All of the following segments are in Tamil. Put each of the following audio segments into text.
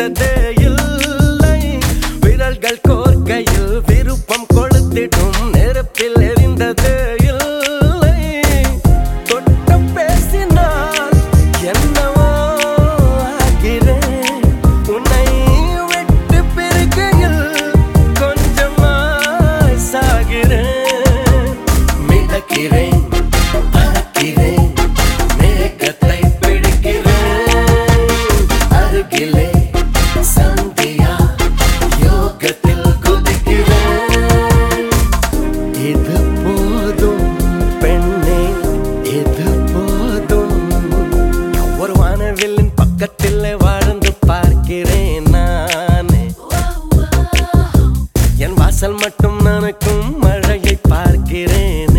தெரிந்ததே இல்லை. விரல்கள் கோர்க்கையில் விருப்பம் கொளுத்திடும் நெருப்பில் எரிந்ததே இல்லை. தொட்ட பேசினால் என்னவோ ஆகிறேன். உன்னை விட்டு பிரிக்கையில் கொஞ்சமாய் சாகிறேன். மிதக்கிறேன், பறக்கிறேன், மேகத்தை பிடிக்கிறேன். அருகிலே சந்தியா யோகத்தில் குதிக்கிறேன். இது போதும் பெண்ணே, இது போதும். ஒரு வானவில்லின் பக்கத்தில் வாழ்ந்து பார்க்கிறேன் நானே. என் வாசல் மட்டும் நனக்கும் மழையை பார்க்கிறேனே.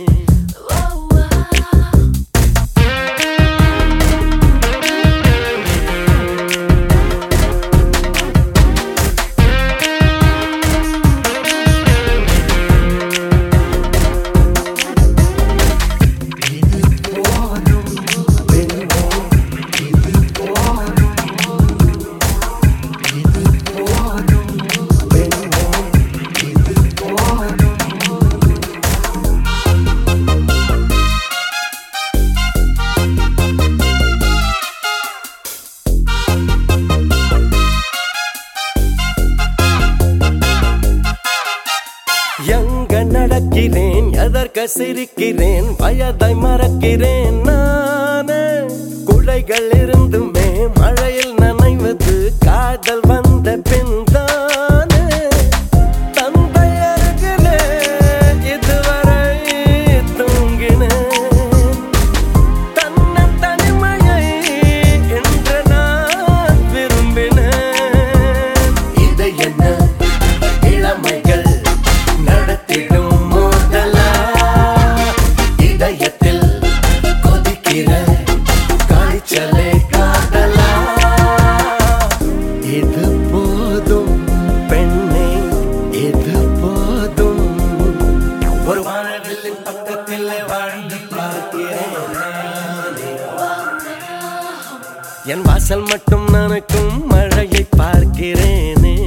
எங்க நடக்கிறேன், எதற்கு சிரிக்கிறேன், வயதை மறக்கிறேன் நானே. குழைகள் இருந்துமே மழையில் நனைவது காதல் வந்த பின் தானே. தந்தை அருகிலே இதுவரை தூங்கினேன். தன்னை தனிமையை என்று நான் விரும்பினேன். இது என்ன இளமைகள் நடத்திடும் மோதலா? இதயத்தில் கொதிக்கிற காய்ச்சலே காதலா? இது போதும் பெண்ணே, இது போதும். ஒரு வானவில்லின் பக்கத்தில் வாழ்ந்து பார்க்கிறேன் நானே. என் வாசல் மட்டும் நனக்கும் மழையை பார்க்கிறேனே.